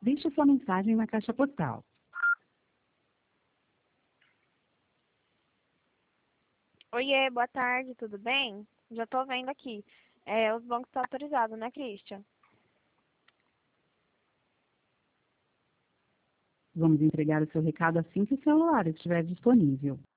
Deixe sua mensagem na caixa postal. Oiê, boa tarde, tudo bem? Já tô vendo aqui. Os bancos estão autorizados, né, Christian? Vamos entregar o seu recado assim que o celular estiver disponível.